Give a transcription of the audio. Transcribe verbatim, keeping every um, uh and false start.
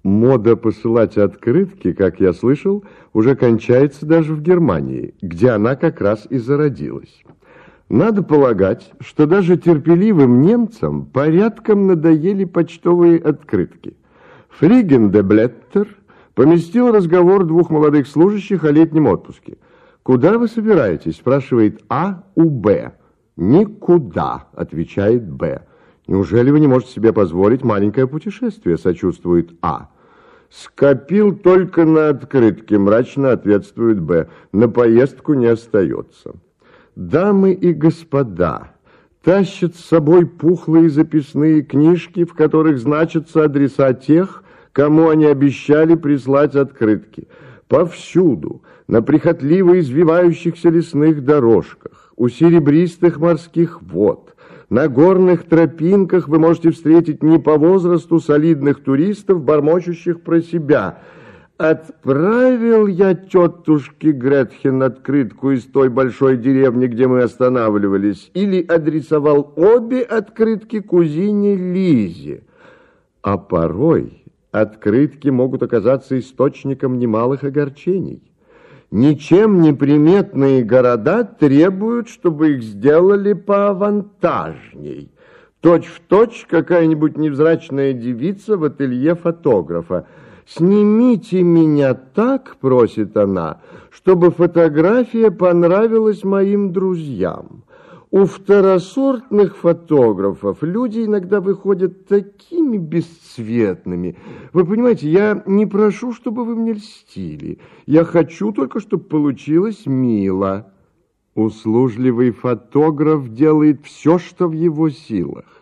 Мода посылать открытки, как я слышал, уже кончается даже в Германии, где она как раз и зародилась. Надо полагать, что даже терпеливым немцам порядком надоели почтовые открытки. Флиген де Блеттер поместил разговор двух молодых служащих о летнем отпуске. «Куда вы собираетесь?» – спрашивает А у Б. «Никуда», – отвечает Б. «Неужели вы не можете себе позволить маленькое путешествие?» – сочувствует А. «Скопил только на открытки», – мрачно ответствует Б. «На поездку не остается». Дамы и господа тащат с собой пухлые записные книжки, в которых значатся адреса тех, кому они обещали прислать открытки. Повсюду, на прихотливо извивающихся лесных дорожках, у серебристых морских вод, на горных тропинках вы можете встретить не по возрасту солидных туристов, бормочущих про себя. «Отправил я тетушке Гретхен открытку из той большой деревни, где мы останавливались, или адресовал обе открытки кузине Лизе». А порой открытки могут оказаться источником немалых огорчений. Ничем не приметные города требуют, чтобы их сделали поавантажней. Точь-в-точь какая-нибудь невзрачная девица в ателье фотографа. «Снимите меня так, — просит она, — чтобы фотография понравилась моим друзьям». У второсортных фотографов люди иногда выходят такими бесцветными. Вы понимаете, я не прошу, чтобы вы мне льстили. Я хочу только, чтобы получилось мило. Услужливый фотограф делает все, что в его силах.